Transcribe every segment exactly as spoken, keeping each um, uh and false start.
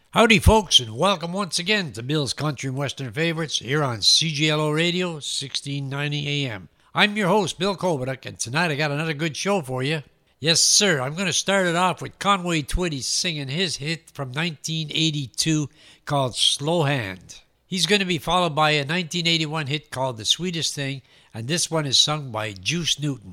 Howdy, folks, and welcome once again to Bill's Country and Western Favorites here on C J L O Radio, sixteen ninety A M. I'm your host, Bill Kovac, and tonight I got another good show for you. Yes, sir, I'm going to start it off with Conway Twitty singing his hit from nineteen eighty-two called Slow Hand. He's going to be followed by a nineteen eighty-one hit called The Sweetest Thing, and this one is sung by Juice Newton.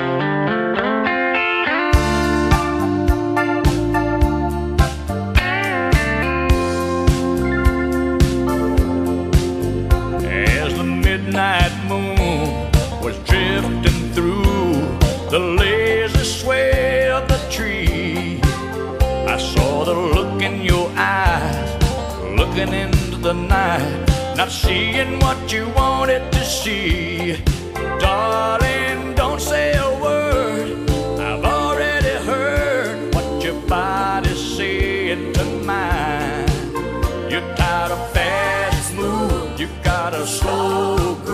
Midnight moon was drifting through the lazy sway of the tree. I saw the look in your eyes, looking into the night, not seeing what you wanted to see. Darling, don't say a word, I've already heard what your body's saying to mine. You're tired of fast moves, you got a slow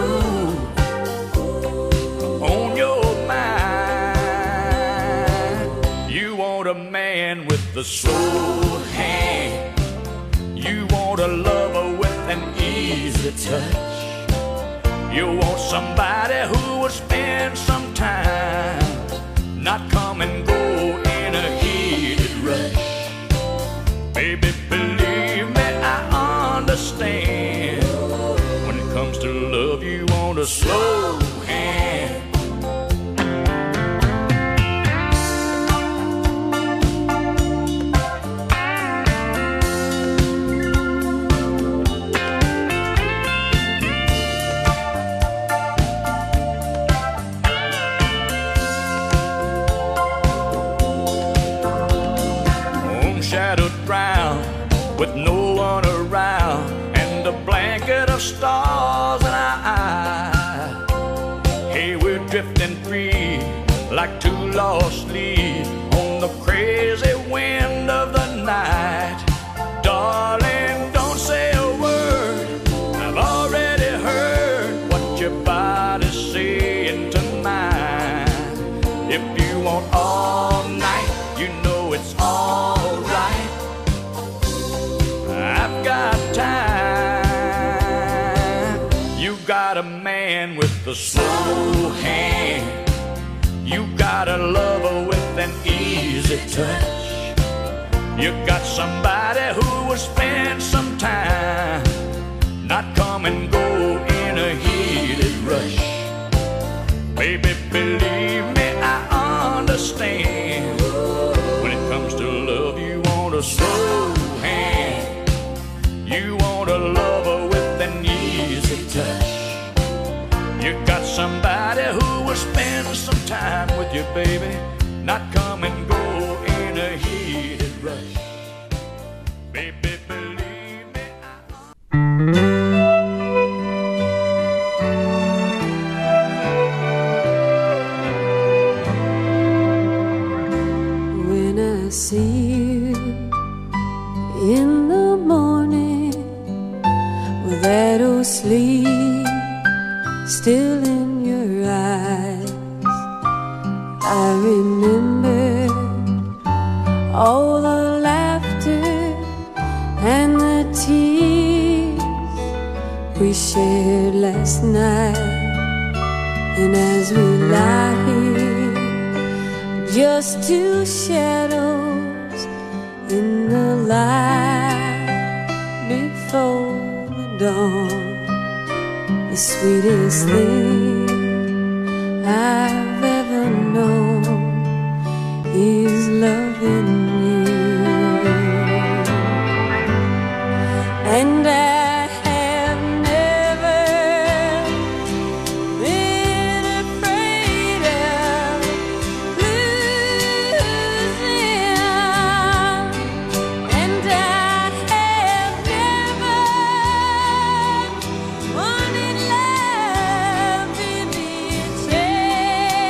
with the slow hand. You want a lover with an easy touch. You want somebody who will spend some time, not come and go in a heated rush. Baby, believe me, I understand. When it comes to love, you want a slow hand. With no one around and a blanket of stars in our eyes. Hey, we're drifting free like two lost leaves on the crazy wind of the night. Darling, don't say a word, I've already heard what your body's saying to mine. If you want all night, you know it's all right. Got time. You got a man with a slow hand. You got a lover with an easy touch. You got somebody who will spend some time, not come and go in a heated rush. Baby, believe me, I understand. When it comes to love, you want a slow hand. You want a lover with an easy touch. You got somebody who will spend some time with you, baby, not come and go in a heated rush. Baby, believe me, I... When I see you in the morning, that old sleep still in your eyes, I remember all the laughter and the tears we shared last night. And as we lie here, just two shadows in the light before dawn, the sweetest thing I've ever known is loving you. And I have never been afraid of losing, and I have never wanted love in return.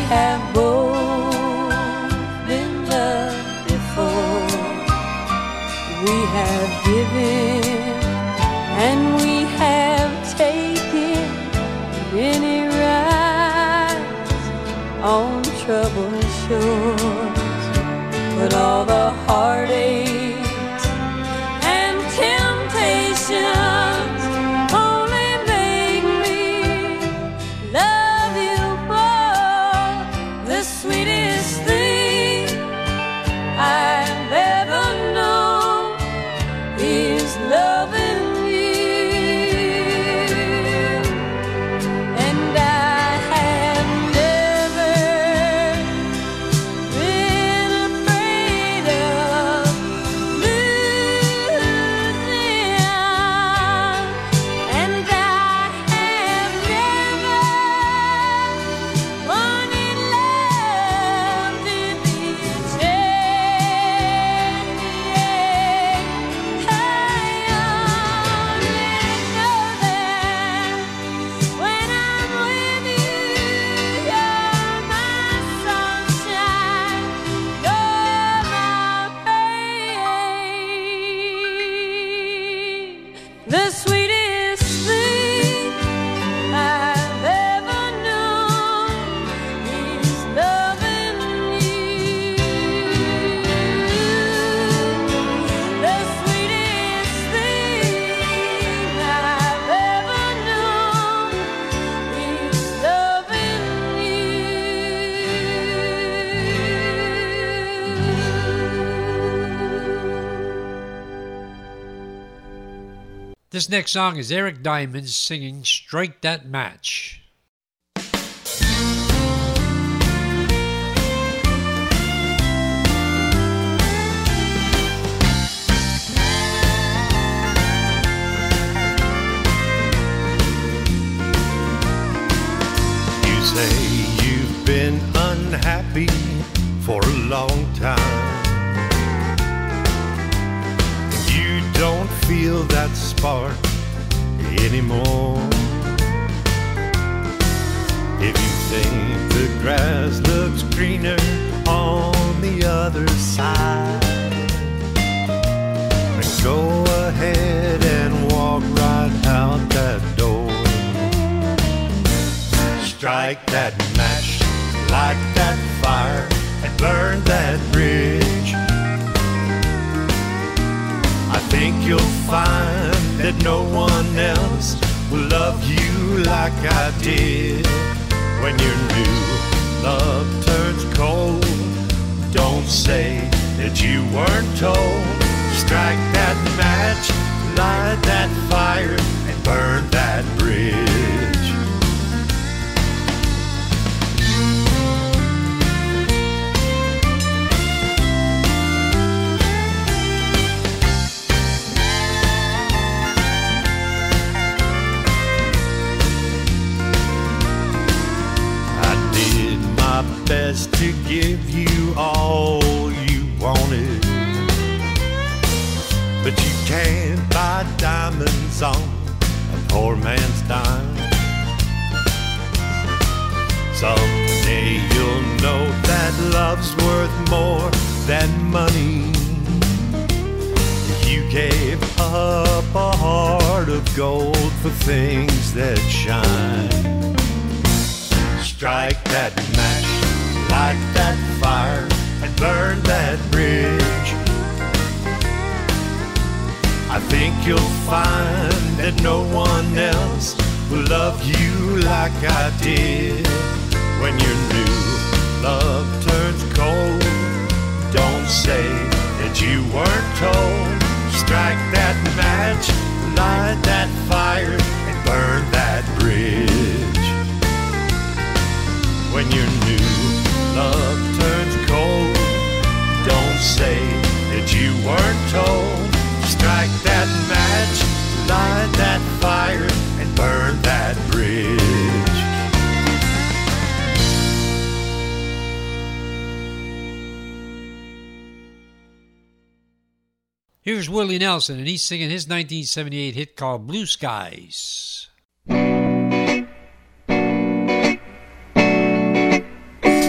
have both been loved before. We have given and we have taken many rides on troubled shores, but all the heartaches and temptations only make me love you more. The sweetest thing I've ever known is loving you, and I have never been afraid of losing, and I have never wanted love to be changed. I only know that when I'm with you, you're my sunshine, you're my rain. The sweetest thing I've ever known is loving you. The sweetest thing I've ever known is loving you. This next song is Eric Diamond singing Strike That Match. You say you've been unhappy for a long time. You don't feel that spark anymore. If you think the grass looks greener on the other side, then go ahead and walk right out that door. Strike that match, light that fire, and burn that bridge. I think you'll find that no one else will love you like I did. When your new love turns cold, don't say that you weren't told. Strike that match, light that fire, and burn that bridge. Best to give you all you wanted, but you can't buy diamonds on a poor man's dime. Someday you'll know that love's worth more than money. You gave up a heart of gold for things that shine. Strike that match, light that fire, and burn that bridge. I think you'll find that no one else will love you like I did. When your new love turns cold, don't say that you weren't told. Strike that match, light that fire, and burn that bridge. When your new love turns cold, don't say that you weren't told. Strike that match, light that fire, and burn that bridge. Here's Willie Nelson, and he's singing his nineteen seventy-eight hit called Blue Skies.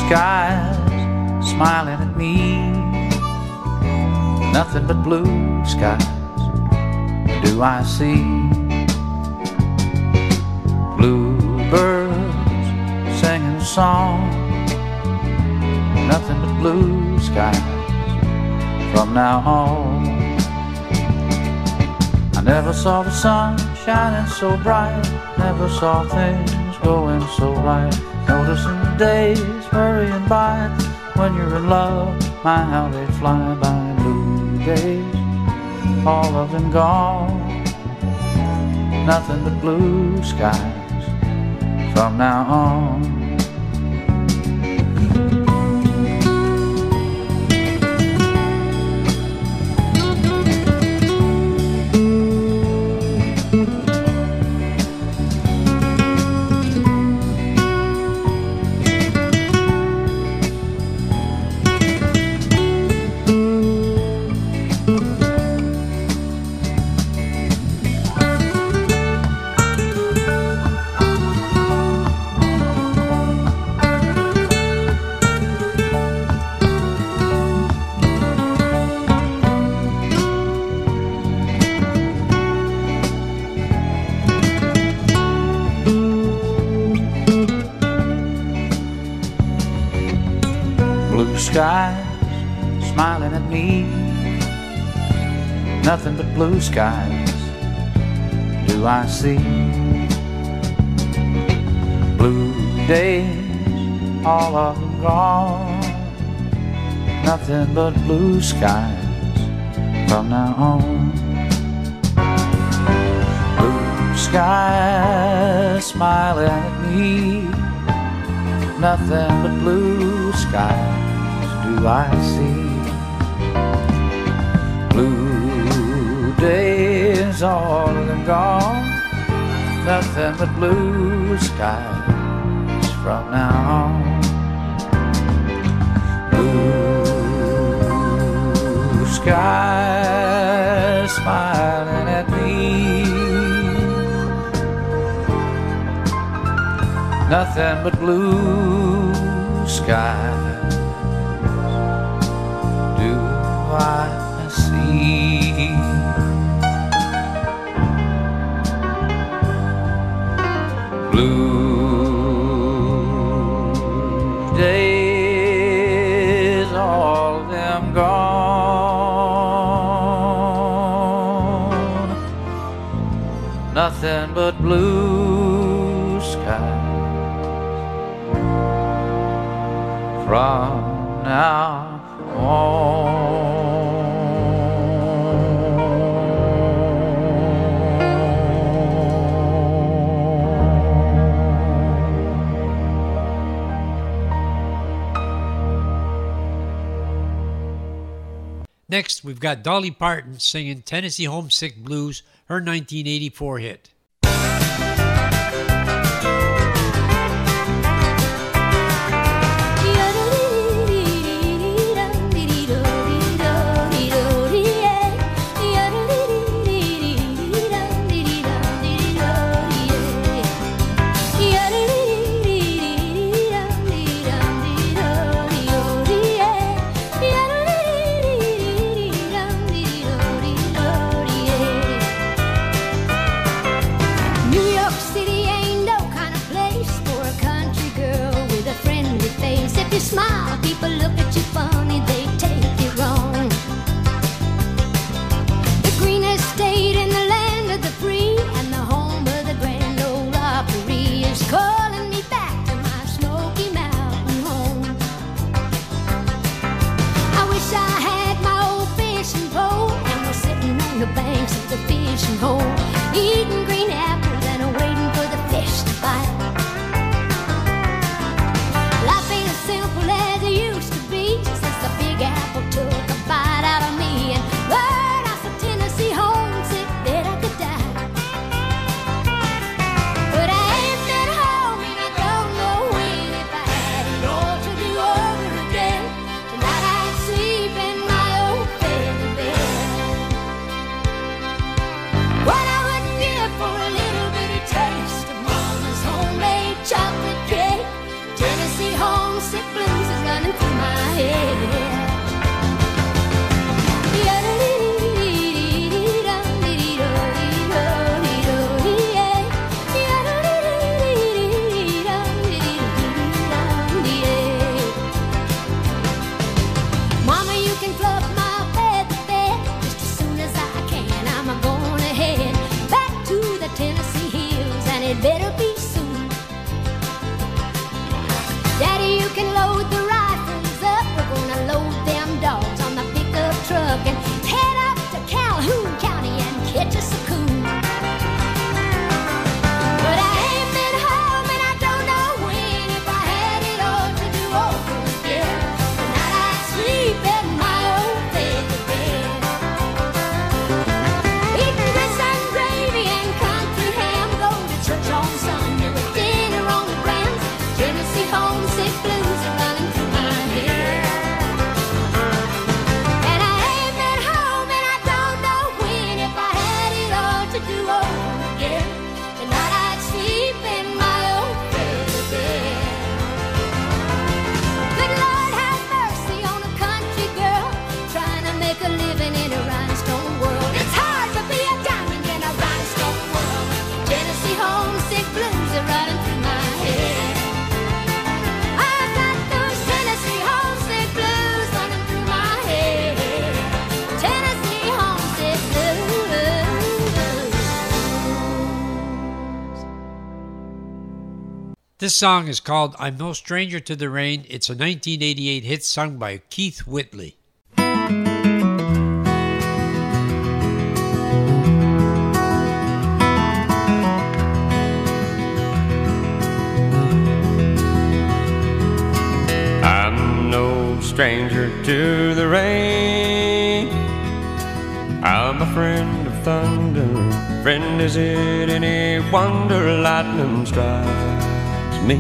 skies smiling at me. Nothing but blue skies do I see. Bluebirds singing a song. Nothing but blue skies from now on. I never saw the sun shining so bright, never saw things going so right. Noticing the days hurrying by, when you're in love, my how they fly by. Blue days, all of them gone. Nothing but blue skies from now on. Skies smiling at me. Nothing but blue skies do I see. Blue days, all of them gone. Nothing but blue skies from now on. Blue skies smiling at me. Nothing but blue skies do I see. Blue days, all of them gone. Nothing but blue skies from now on. Blue skies smiling at me. Nothing but blue skies I see. Blue days, all of them gone. Nothing but blue skies from now on. Next, we've got Dolly Parton singing Tennessee Homesick Blues, her nineteen eighty-four hit. Smile, people look at you funny, they take it wrong. The greenest state in the land of the free, and the home of the Grand Ole Opry is calling me back to my Smoky Mountain home. I wish I had my old fishing pole and was sitting on the banks of the fishing hole, eating green apples and waiting for the fish to bite. Life ain't as simple as it used to be since the big This song is called I'm No Stranger to the Rain. It's a nineteen eighty-eight hit sung by Keith Whitley. I'm no stranger to the rain. I'm a friend of thunder. Friend, is it any wonder lightning strikes me?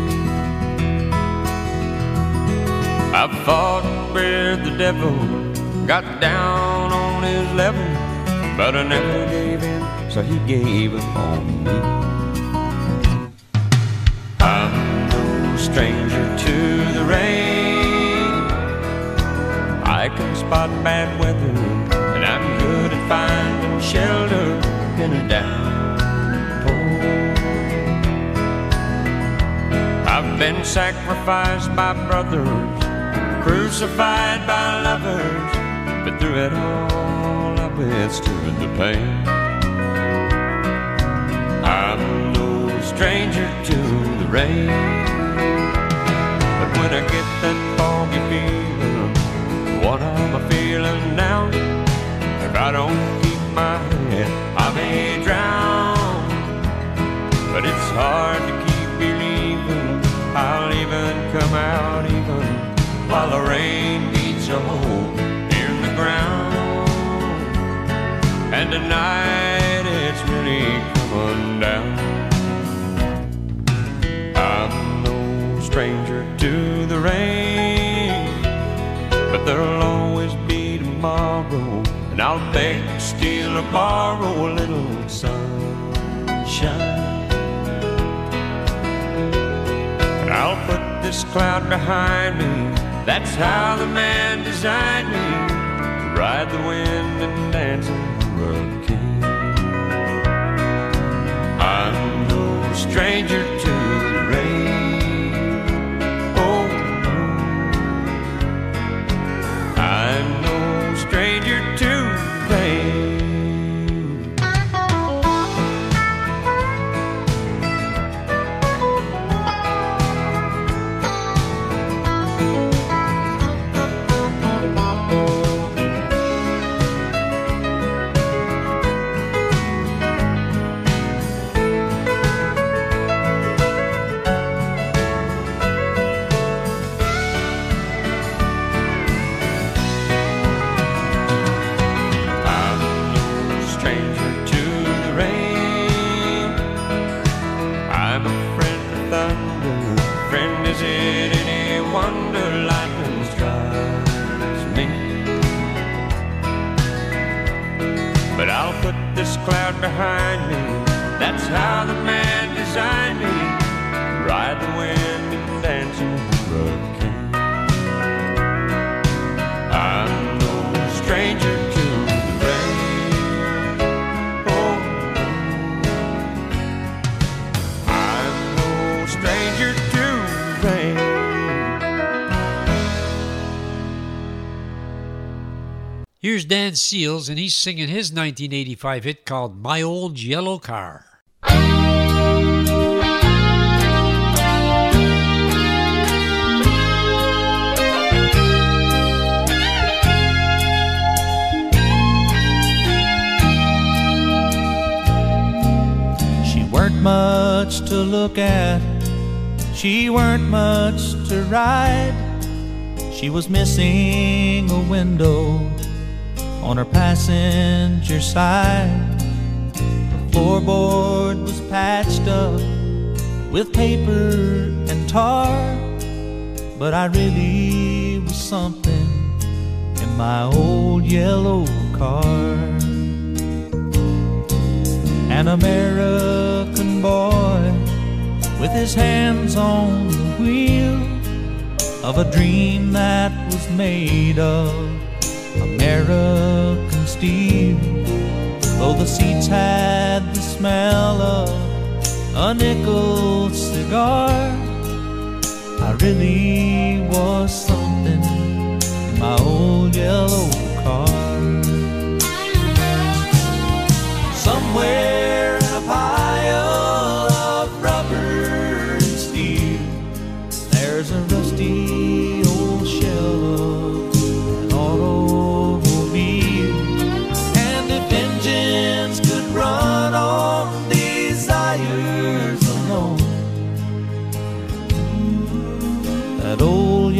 I've fought with the devil, got down on his level, but I never gave in, so he gave up on me. I'm no stranger to the rain. I can spot bad weather, and I'm good at finding shelter in a downpour. I've been sacrificed by brothers, crucified by lovers, but through it all I withstood the pain. I'm no stranger to the rain, but when I get that foggy feeling, what am I feeling now? If I don't keep my head, I may drown. But it's hard to keep believing I'll even come out even while the rain beats a hole in the ground. And tonight it's really coming down. I'm no stranger to the rain, but there'll always be tomorrow, and I'll beg, steal, or borrow a little sunshine. And I'll put this cloud behind me, that's how the man designed me, to ride the wind and dance in the hurricane. I'm no stranger to the rain. Oh, I'm no stranger to rain. Cloud behind me, that's how the man designed me, ride the wind and dance in the hurricane. I'm no stranger to the rain. Oh, I'm no stranger to the rain. Here's Dan Seals, and he's singing his nineteen eighty-five hit called My Old Yellow Car. She weren't much to look at, she weren't much to ride. She was missing a window on her passenger side. The floorboard was patched up with paper and tar, but I really was something in my old yellow car. An American boy with his hands on the wheel of a dream that was made of American steel. Though the seats had the smell of a nickel cigar, I really was something in my old yellow car. Somewhere in a pile of rubber and steel,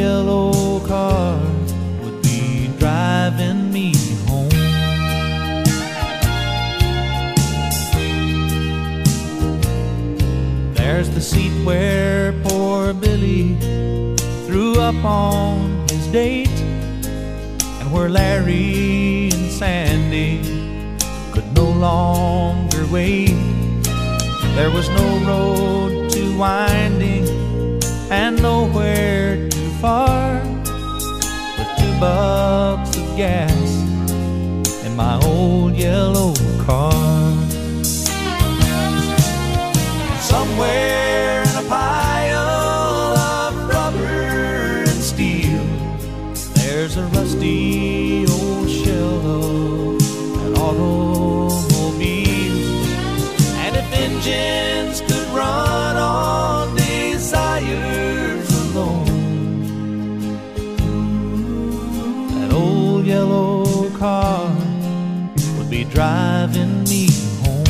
yellow car would be driving me home. There's the seat where poor Billy threw up on his date, and where Larry and Sandy could no longer wait. There was no road too winding and nowhere too far, with two bucks of gas in my old yellow car. Somewhere in a pile of rubber and steel, there's a rusty old shell of an automobile. And if engines could run on desires alone, that old yellow car would be driving me home.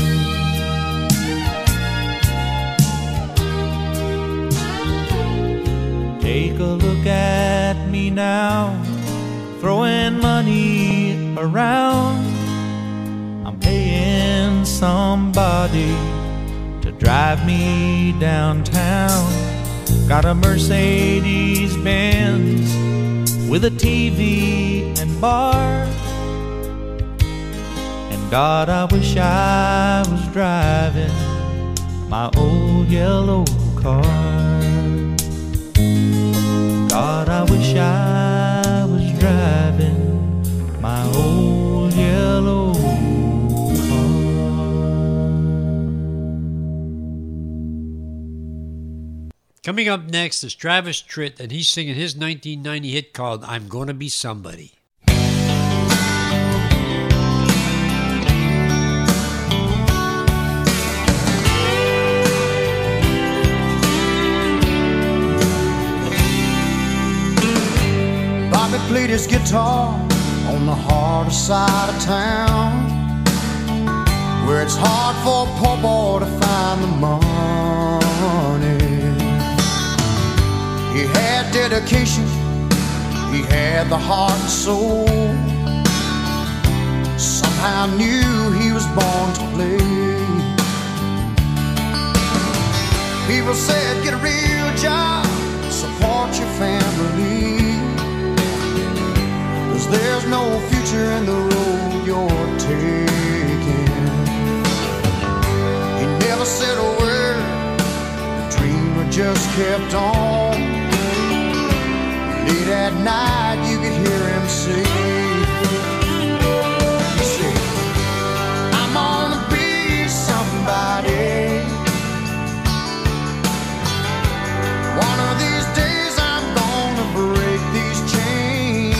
Take a look at me now, throwing money around. I'm paying somebody to drive me downtown. Got a Mercedes Benz with a T V and bar. And God, I wish I was driving my old yellow car. God, I wish I was driving my old yellow car. Coming up next is Travis Tritt, and he's singing his nineteen ninety hit called I'm Gonna Be Somebody. Bobby played his guitar on the harder side of town, where it's hard for a poor boy to find the money. He had dedication, he had the heart and soul. Somehow knew he was born to play. People said, get a real job, support your family, there's no future in the road you're taking. He never said a word, the dreamer just kept on. Late at night you could hear him say, he said, I'm gonna be somebody. One of these days I'm gonna break these chains.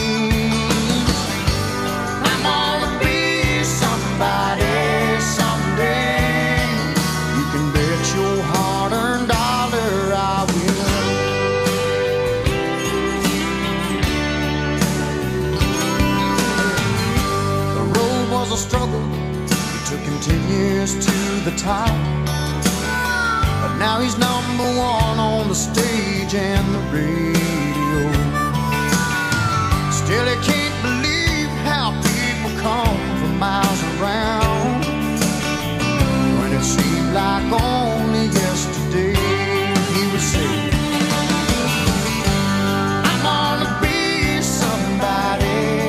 Someday, you can bet your hard-earned dollar I will. The road was a struggle, it took him ten years to the top, but now he's number one on the stage and the radio. Still he can't believe how people come from miles around. It seemed like only yesterday he would say, I'm gonna be somebody.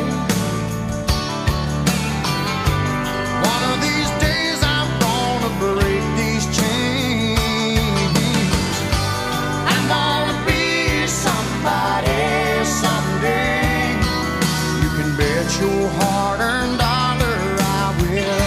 One of these days I'm gonna break these chains. I'm gonna be somebody someday. You can bet your hard-earned dollar I will.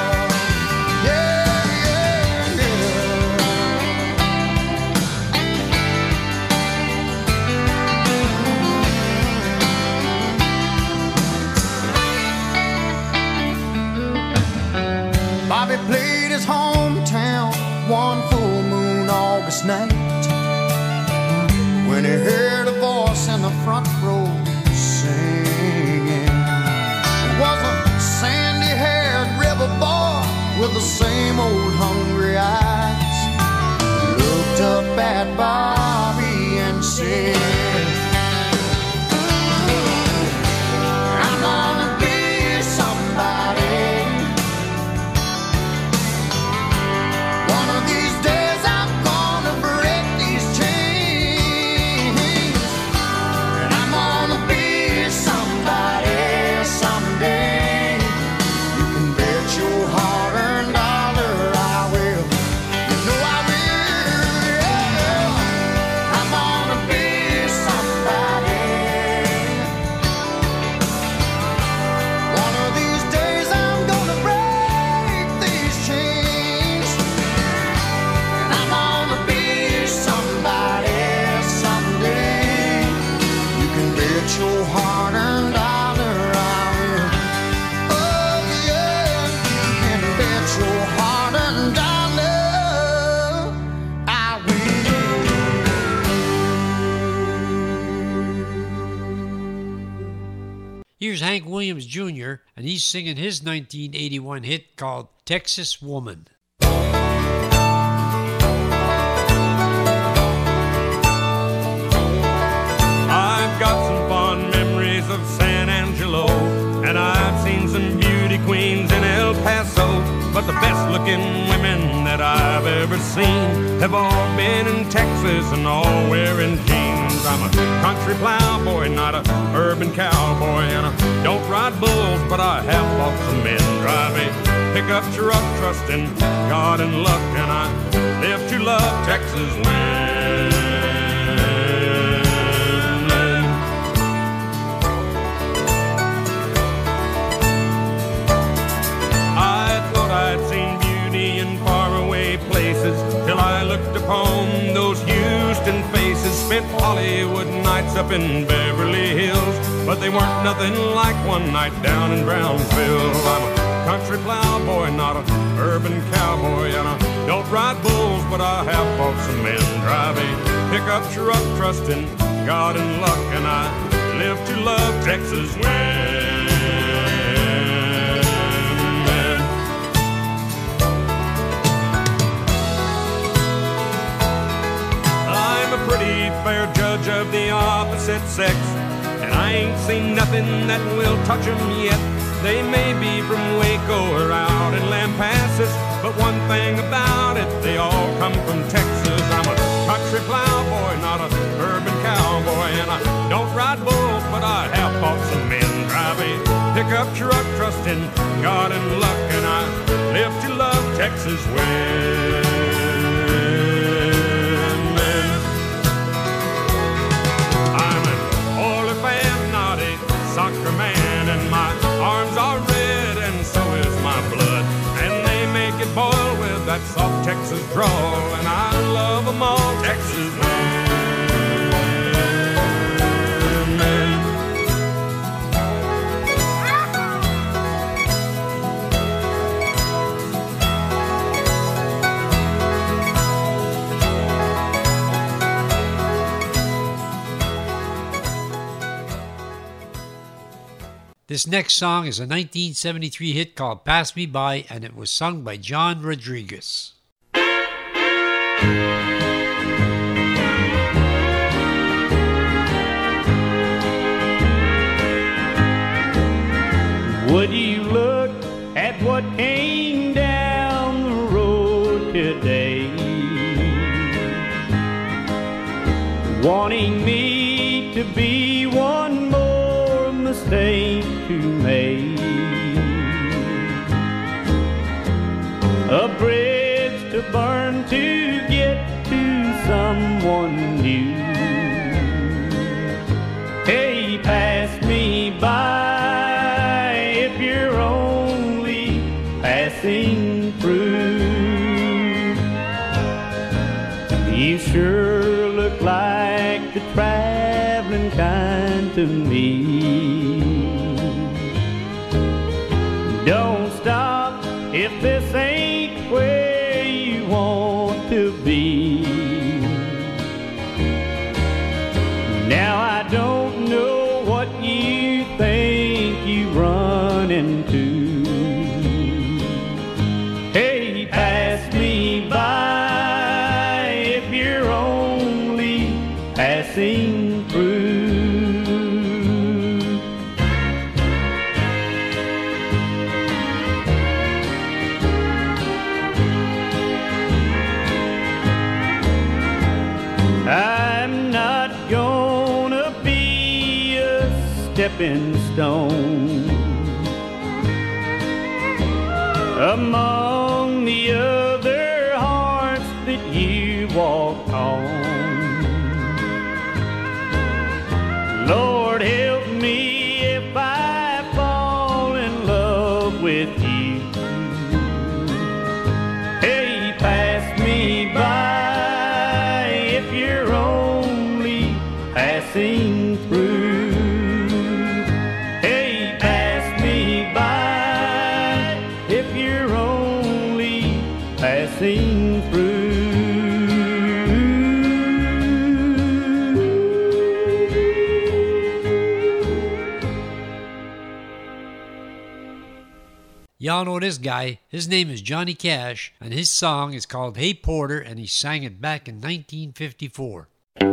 Bobby played his hometown one full moon August night, when he heard a voice in the front row singing. It was a sandy-haired river boy with the same old hungry eyes. He looked up at Bobby and said, Here's Hank Williams Junior, and he's singing his nineteen eighty-one hit called Texas Woman. I've got some fond memories of San Angelo, and I've seen some beauty queens in El Paso, but the best looking women that I've ever seen have all been in Texas and all wearing jeans. I'm a country plowboy, not a urban cowboy, and I don't ride bulls, but I have bought some men. Drive a pickup truck, trusting God and luck, and I live to love Texas women. I'd seen beauty in faraway places till I looked upon those Houston faces. Spent Hollywood nights up in Beverly Hills, but they weren't nothing like one night down in Brownsville. I'm a country plowboy, not an urban cowboy, and I don't ride bulls, but I have bought some men. Drive a pickup truck, trusting God and luck, and I live to love Texas women. Pretty fair judge of the opposite sex, and I ain't seen nothing that will touch 'em yet. They may be from Waco or out in Lampasas, but one thing about it, they all come from Texas. I'm a country plowboy, not an urban cowboy, and I don't ride bulls, but I have bought some men. Drive a pickup truck, trusting God and luck, and I live to love Texas women. Soccer man, and my arms are red, and so is my blood, and they make it boil with that soft Texas drawl, and I love 'em all, Texas women. This next song is a nineteen seventy-three hit called Pass Me By, and it was sung by John Rodriguez. Would you look at what came down the road today, wanting me to be one more mistake to make, a bridge to burn to get to someone new. Hey, pass me by if you're only passing through. You sure look like the traveling kind to me. Don't stop if this ain't where you want to be. Now I don't know what you think you run into. Hey, pass me by if you're only passing through. I'm not gonna be a stepping stone among the other hearts that you walk on. Lord, help me if I fall in love with you. Hey, pass me by if you're only passing through. Hey, pass me by if you're only passing through. Y'all know this guy. His name is Johnny Cash, and his song is called Hey Porter, and he sang it back in nineteen fifty-four.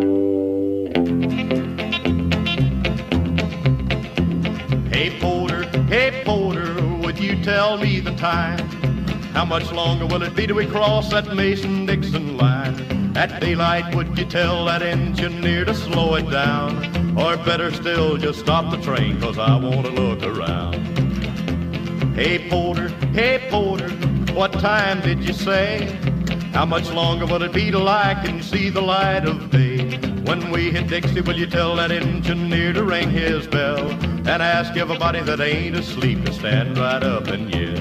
Hey Porter, hey Porter, would you tell me the time? How much longer will it be till we cross that Mason-Dixon line? At daylight, would you tell that engineer to slow it down? Or better still, just stop the train, 'cause I want to look around. Hey Porter, hey Porter, what time did you say? How much longer will it be till I can see the light of day? When we hit Dixie, will you tell that engineer to ring his bell and ask everybody that ain't asleep to stand right up and yell?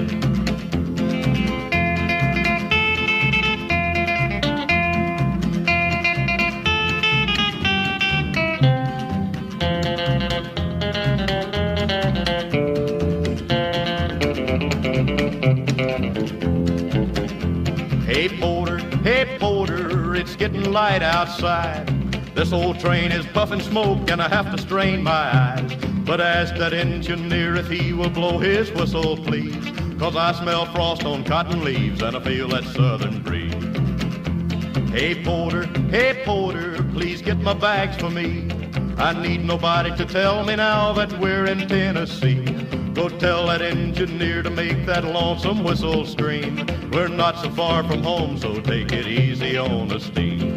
Hey Porter, hey Porter, it's getting light outside. This old train is puffing smoke and I have to strain my eyes. But ask that engineer if he will blow his whistle, please, 'cause I smell frost on cotton leaves and I feel that southern breeze. Hey Porter, hey Porter, please get my bags for me. I need nobody to tell me now that we're in Tennessee. Go tell that engineer to make that lonesome whistle scream. We're not so far from home, so take it easy on the steam.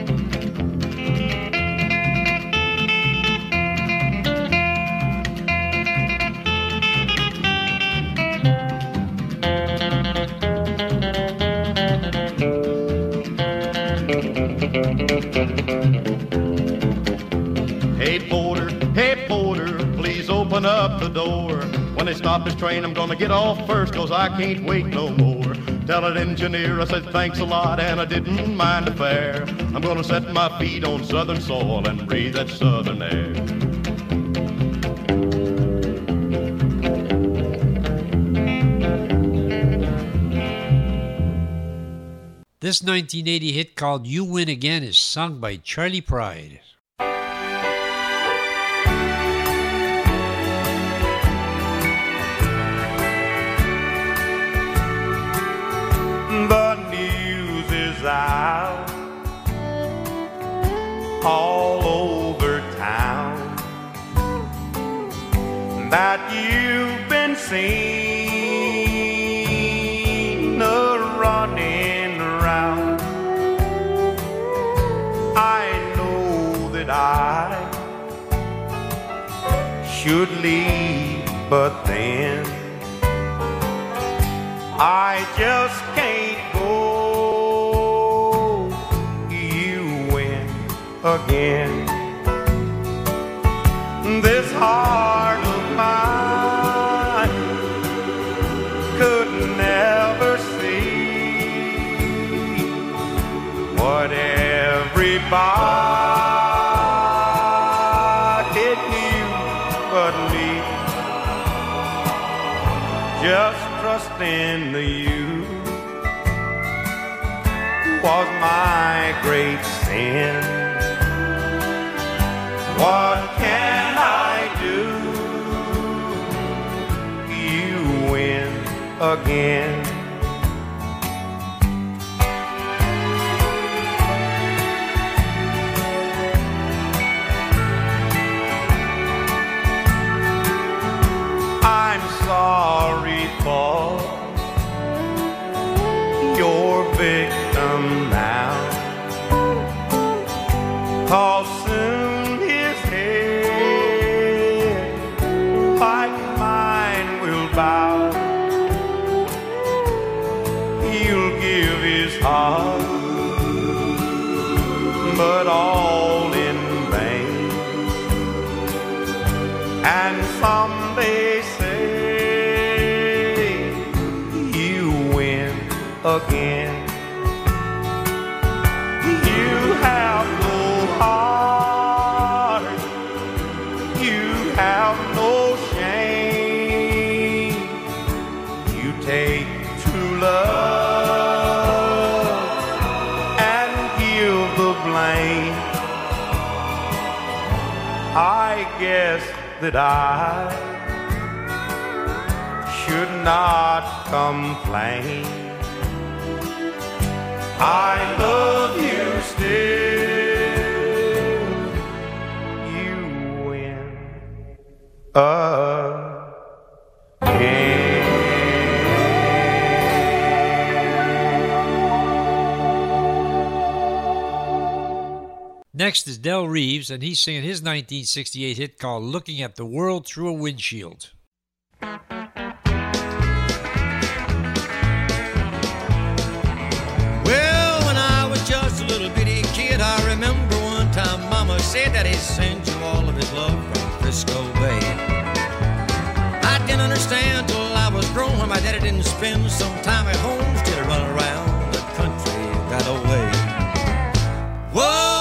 Hey Porter, hey Porter, please open up the door. When they stop this train, I'm gonna get off first, 'cause I can't wait no more. Tell that engineer I said thanks a lot and I didn't mind the fare. I'm gonna set my feet on southern soil and breathe that southern air. This nineteen eighty hit called You Win Again is sung by Charlie Pride. The news is out all over town that you've been seen a-running around. I know that I should leave, but then I just can't go. You win again. This heart of mine could never see what everybody knew but me. Just trust in the you was my great sin. What can I do? You win again. I'm sorry for your victim now, 'cause soon his head like mine will bow. He'll give his heart, but all in vain. And someday again, you have no heart, you have no shame. You take true love and give the blame. I guess that I should not complain. I love you still. You win again. Next is Del Reeves, and he's singing his nineteen sixty-eight hit called Looking at the World Through a Windshield. Well, when I was just a little bitty kid, I remember one time Mama said that he sent you all of his love from Frisco Bay. I didn't understand till I was grown why my daddy didn't spend some time at home instead of running around the country that away. Whoa!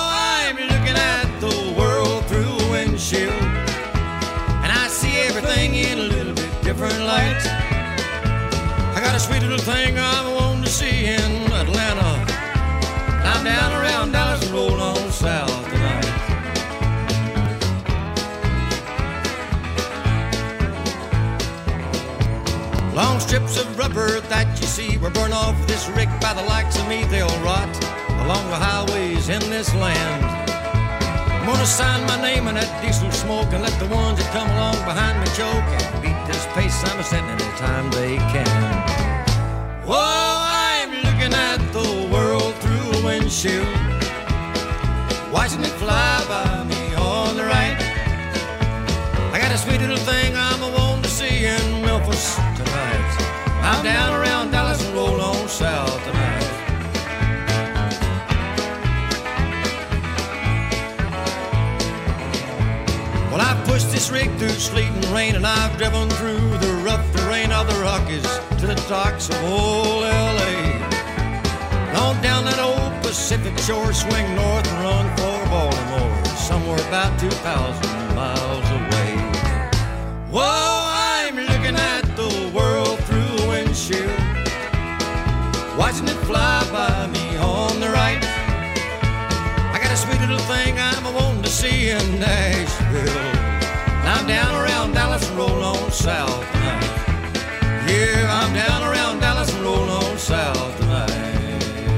And I see everything in a little bit different light. I got a sweet little thing I'm wanting to see in Atlanta. I'm down around Dallas and rolling on south tonight. Long strips of rubber that you see were burned off this rig by the likes of me. They'll rot along the highways in this land. I'm gonna sign my name in that diesel smoke and let the ones that come along behind me choke and beat this pace I'm setting anytime they can. Whoa, I'm looking at the world through a windshield, watching it fly by me on the right. I got a sweet little thing I'm a wanting to see in Memphis tonight. I'm down around Dallas and roll on south tonight. Well, I've pushed this rig through sleet and rain, and I've driven through the rough terrain of the Rockies to the docks of old L A. On down that old Pacific shore, swing north and run for Baltimore, somewhere about two thousand miles away. Whoa, I'm looking at the world through a windshield, watching it fly by me on the right. I got a sweet little thing I'm a wanting to see in Nashville. I'm down around Dallas and roll on south tonight. Yeah, I'm down around Dallas and roll on south tonight.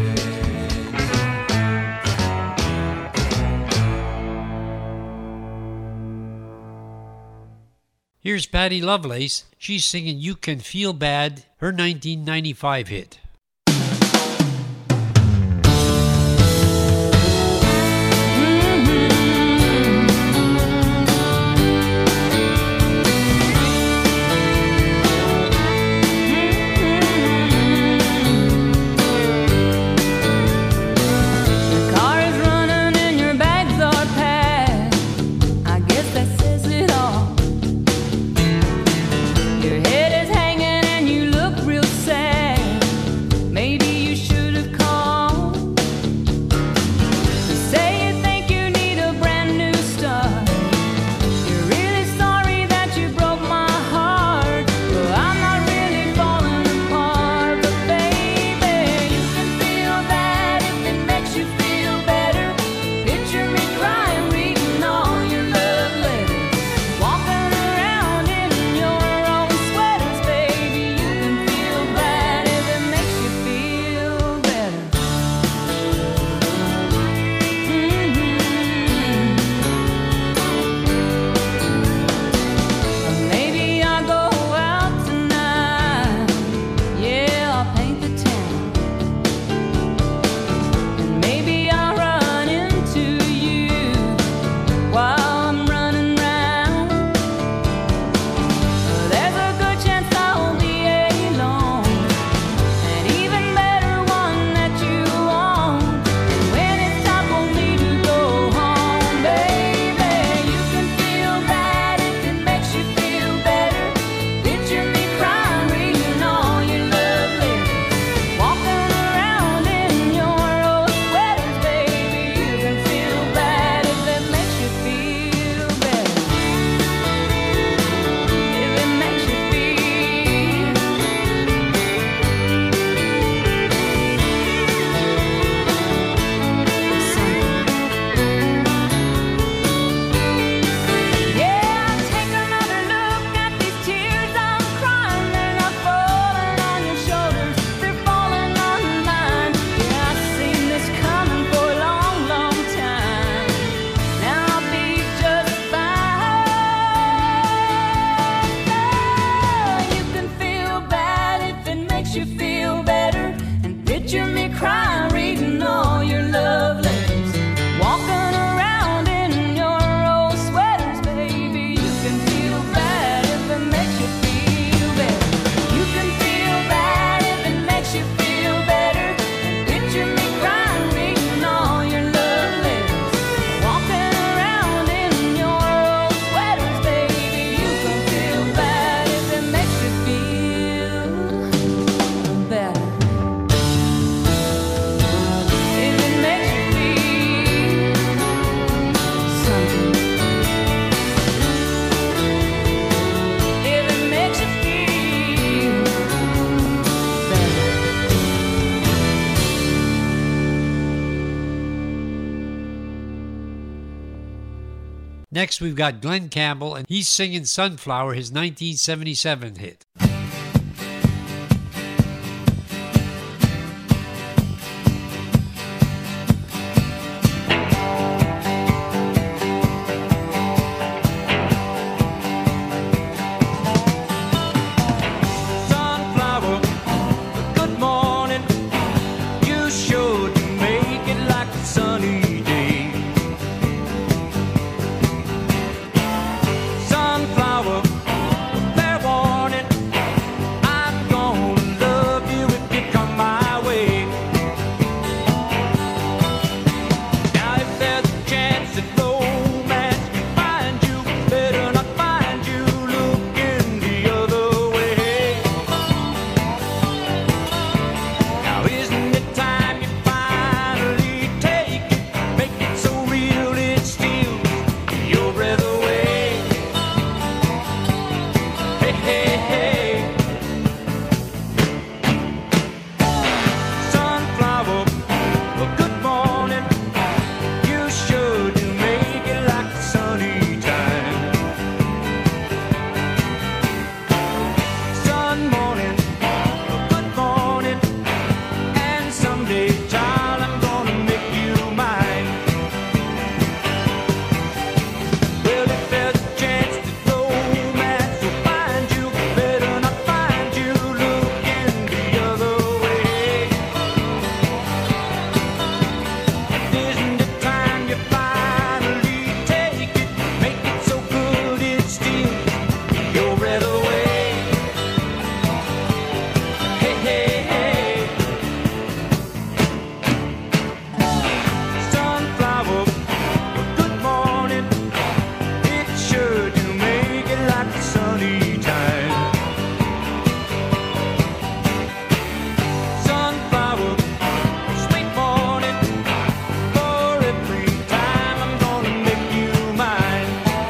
Here's Patty Lovelace. She's singing You Can Feel Bad, her nineteen ninety-five hit. Your head is hanging and you look real sad. Next, we've got Glenn Campbell, and he's singing Sunflower, his nineteen seventy-seven hit. Sunflower, fair warning, I'm gonna love you if you come my way. Now if there's a chance that romance can find you, better not find you looking the other way. Now isn't it time you finally take it, make it so real it steals your breath away? Hey, hey, hey. Sunflower, well, good morning. You sure do make it like the sunny time. Sun morning, well, good morning. And someday, child, I'm gonna make you mine. Well, if there's a chance that romance will find you, better not find you looking the other way. Isn't it time you finally take it, make it so good it steals your breath away? Hey, hey, hey. Sunflower, good morning. It sure do make it like the sunny time. Sunflower, sweet morning. For every time I'm gonna make you mine.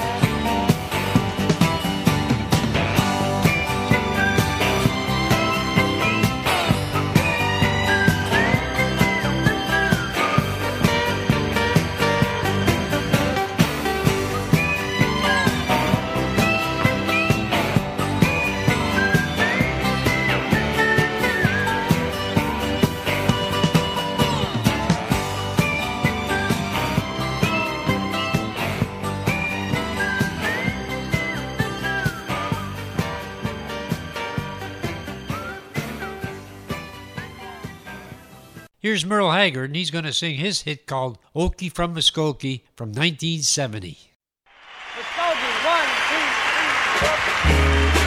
Here's Merle Haggard, and he's going to sing his hit called Okie from Muskogee from nineteen seventy. Muskogee, one, two, three, four.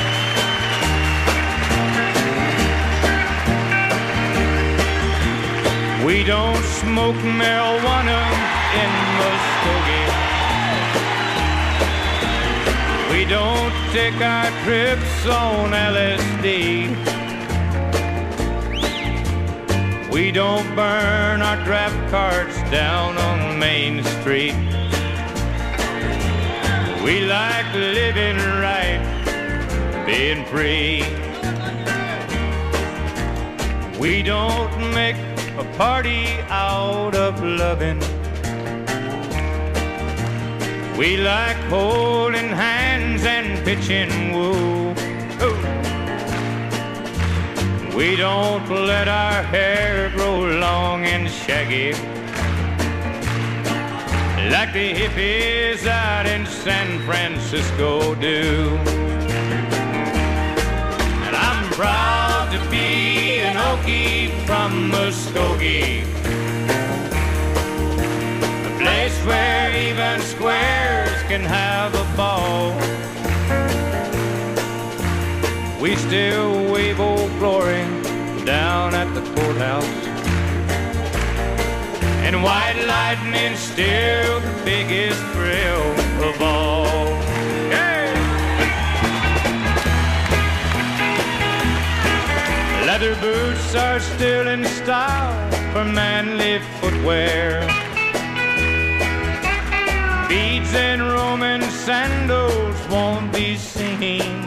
We don't smoke marijuana in Muskogee. We don't take our trips on L S D. We don't burn our draft cards down on Main Street. We like living right, being free. We don't make a party out of loving. We like holding hands and pitching woo. Ooh. We don't let our hair grow long and shaggy like the hippies out in San Francisco do. And I'm proud to be an Okie from Muskogee, a place where even squares can have a ball. We still wave Old Glory down at the courthouse, and white lightning's still the biggest thrill of all. Hey! Leather boots are still in style for manly footwear. Beads and Roman sandals won't be seen.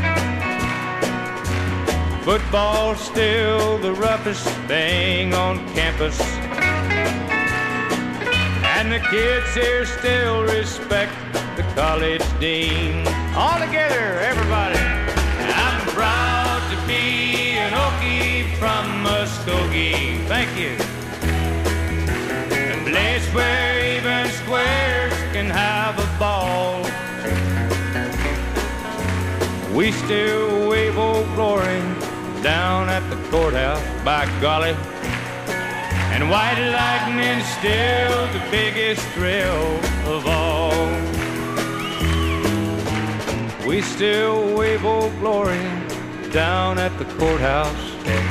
Football's still the roughest thing on campus, and And the kids here still respect the college dean. All together, everybody. I'm proud to be an Okie from Muskogee. Thank you. A place where even squares can have a ball. We still wave Old Glory down at the courthouse, by golly. And white lightning's still the biggest thrill of all. We still wave Old Glory down at the courthouse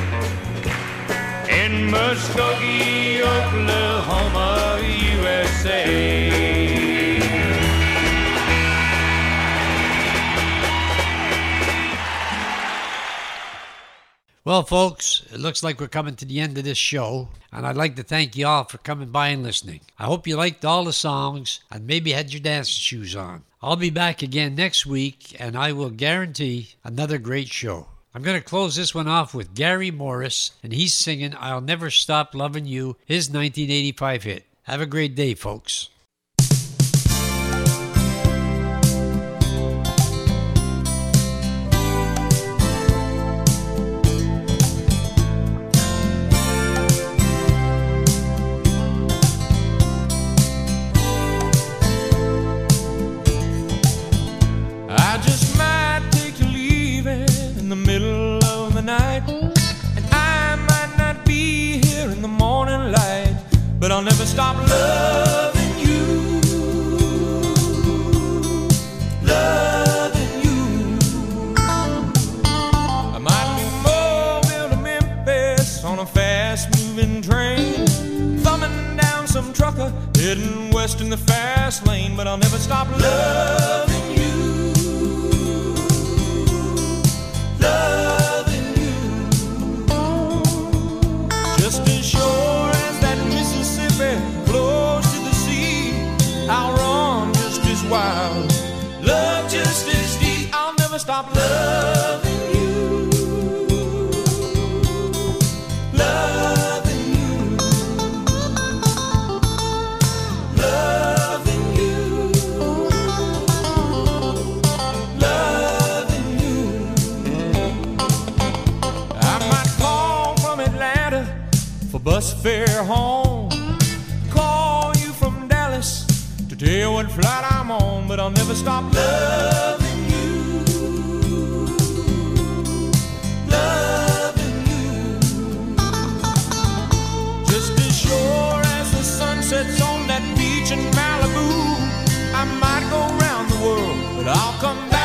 in Muskogee, Oklahoma, U S A. Well, folks, it looks like we're coming to the end of this show, and I'd like to thank you all for coming by and listening. I hope you liked all the songs and maybe had your dancing shoes on. I'll be back again next week, and I will guarantee another great show. I'm going to close this one off with Gary Morris, and he's singing I'll Never Stop Loving You, his nineteen eighty-five hit. Have a great day, folks. But I'll never stop loving you, loving you. I might be Mobile to Memphis on a fast-moving train, thumbing down some trucker heading west in the fast lane. But I'll never stop loving you, loving you. Just as sure as that close to the sea, I'll run just as wild, love just as deep. I'll never stop loving you, loving you, loving you, loving you. I might call from Atlanta for bus fare home, tell you what flight I'm on, but I'll never stop loving you, loving you. Just as sure as the sun sets on that beach in Malibu, I might go around the world, but I'll come back